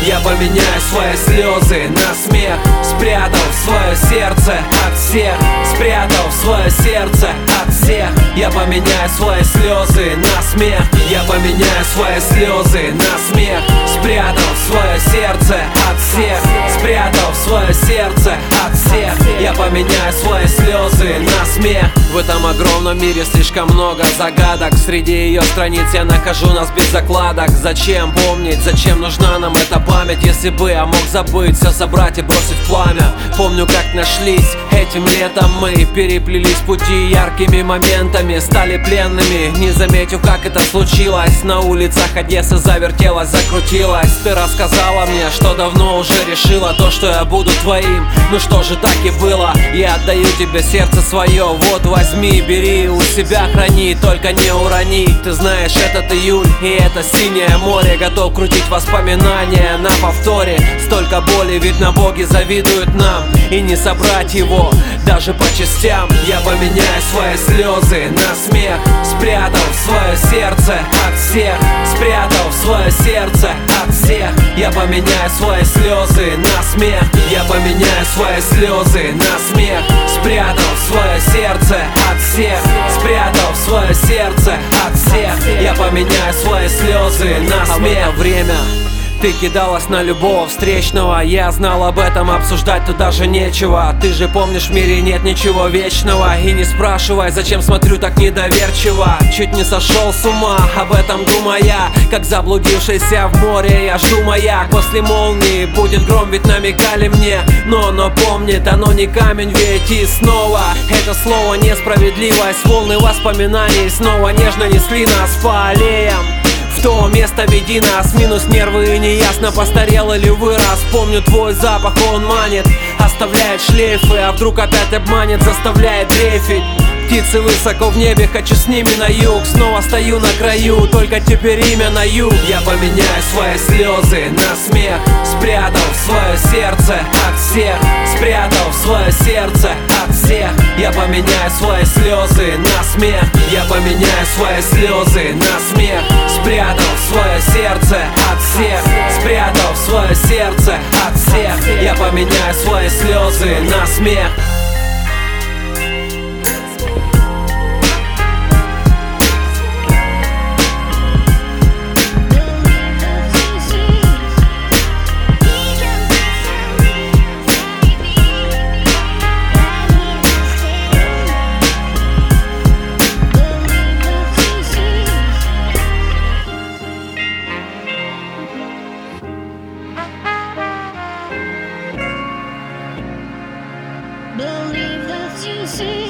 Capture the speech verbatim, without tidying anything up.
Я поменяю свои слезы на смех, спрятал свое сердце от всех, спрятал свое сердце от всех. Я поменяю свои слезы на смех, я поменяю свои слезы на смех, спрятал свое сердце от всех, спрятал свое сердце от всех. Я поменяю свои слезы на смех. В этом огромном мире слишком много загадок, среди ее страниц я нахожу нас без закладок. Зачем помнить, зачем нужна нам эта память? Если бы я мог забыть, все забрать и бросить в пламя. Помню, как нашлись этим летом мы, переплелись пути яркими моментами, стали пленными, не заметив, как это случилось. На улицах Одессы завертелась, закрутилась. Ты рассказала мне, что давно уже решила то, что я буду твоим. Ну что же, так и было. Я отдаю тебе сердце свое, вот возьми, бери, у себя храни, только не урони. Ты знаешь, этот июль и это синее море, готов крутить воспоминания на повторе. Столько боли, видно, боги завидуют нам, и не собрать его даже по частям. Я поменяю свои слезы на смех, спрятал свое сердце от всех, спрятал свое сердце от всех. Я поменяю свои слезы на смех, я поменяю свои слезы на смех, спрятал свое сердце от всех, спрятал свое сердце от всех. Я поменяю свои слезы на смех. А в это время ты кидалась на любого встречного, я знал об этом, обсуждать тут даже нечего. Ты же помнишь, в мире нет ничего вечного. И не спрашивай, зачем смотрю так недоверчиво. Чуть не сошел с ума, об этом думая, как заблудившийся в море я жду маяк. После молнии будет гром, ведь намекали мне. Но, но помнит, оно не камень, ведь и снова это слово несправедливость. Волны воспоминаний снова нежно несли нас по аллеям. В то место веди нас, минус нервы и неясно, постарел или вырос. Помню твой запах, он манит, оставляет шлейфы, а вдруг опять обманет, заставляет дрейфить. Птицы высоко в небе, хочу с ними на юг. Снова стою на краю, только теперь имя на юг. Я поменяю свои слезы на смех, спрятал свое сердце от всех, спрятал свое сердце от всех. Я поменяю свои слезы на смех, я поменяю свои слезы на смех, спрятал свое сердце от всех, спрятал свое сердце от всех. Я поменяю свои слезы на смех. Believe that you see.